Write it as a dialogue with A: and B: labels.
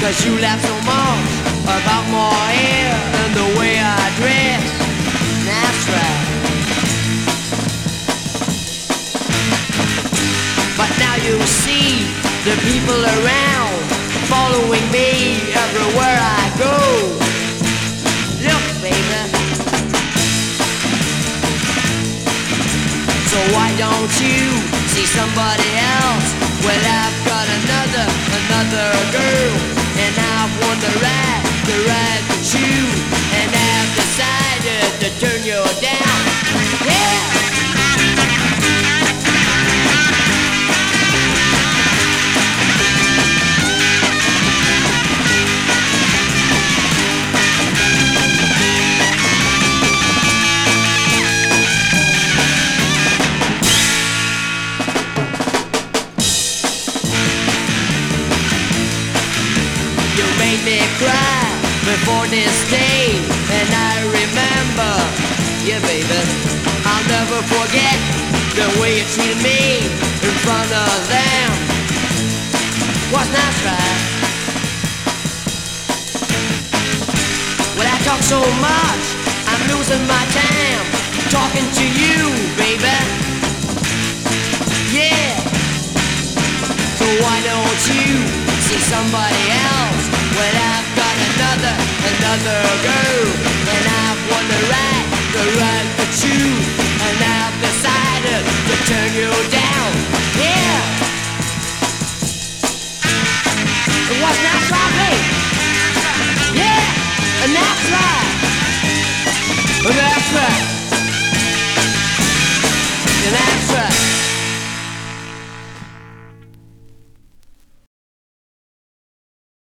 A: 'cause you laugh so much about my hair and the way I dress. That's right. But now you see the people around following me everywhere I go. Look, baby. So why don't you see somebody else? Well, I've got another girl, and I've won the right to choose, and I've decided to turn you down. Yeah. You made me cry before this day, and I remember, yeah baby, I'll never forget the way you treated me in front of them. Was nice, right? Well, I talk so much, I'm losing my time talking to you, baby. Yeah. So why don't you see somebody else? Well, I've got another girl, and I've won the right to choose, and I've decided to turn you down.